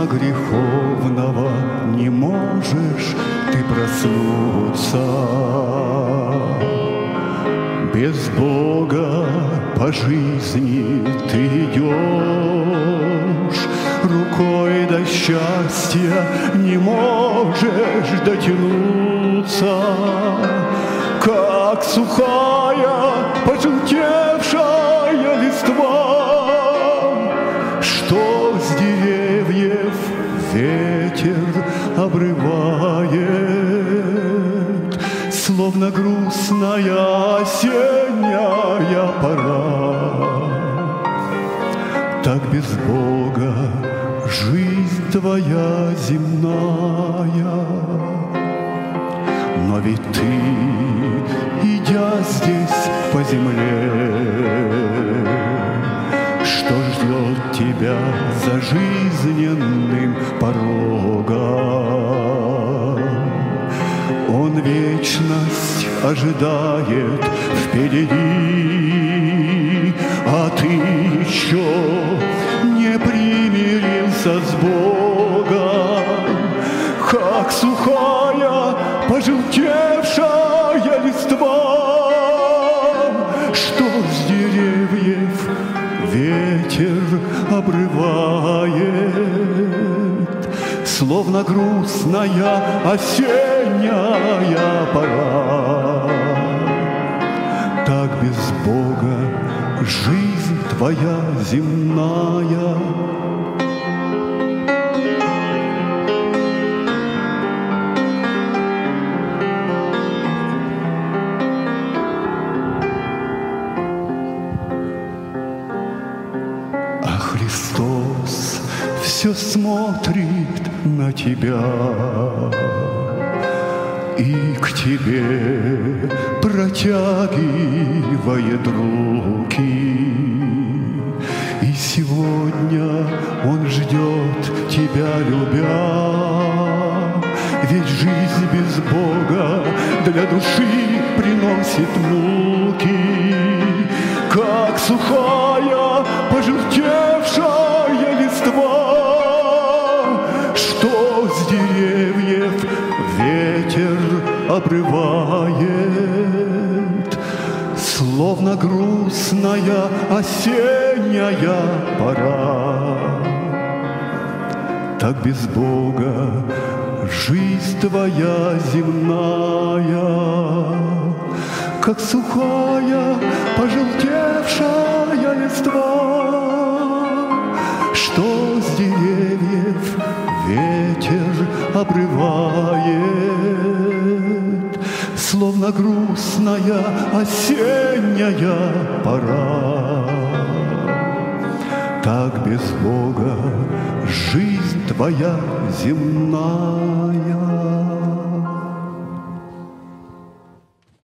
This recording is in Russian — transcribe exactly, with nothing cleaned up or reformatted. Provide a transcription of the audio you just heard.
сна греховного не можешь ты проснуться. Без Бога по жизни ты идешь, рукой до счастья не можешь дотянуться. Как сухая, пожелтевшая листва, что с деревьев ветер обрывает, словно грустная осенняя пора. Так без Бога жизнь твоя земная. Но ведь ты, идя здесь по земле, что ждет тебя за жизненным порогом? Он вечность ожидает впереди, а ты еще не примирился с Богом. Как сухая, пожелтевшая листва, что с деревьев ветер обрывает, словно грустная осенняя пора. Так без Бога жизнь твоя земная. Христос все смотрит на тебя и к тебе протягивает руки. И сегодня Он ждет тебя, любя, ведь жизнь без Бога для души приносит муки. Как сухая, пожелтевшая листва, что с деревьев ветер обрывает, словно грустная осенняя пора. Так без Бога жизнь твоя земная. Как сухая, пожелтевшая листва, что с деревьев ветер обрывает, словно грустная осенняя пора. Так без Бога жизнь твоя земная.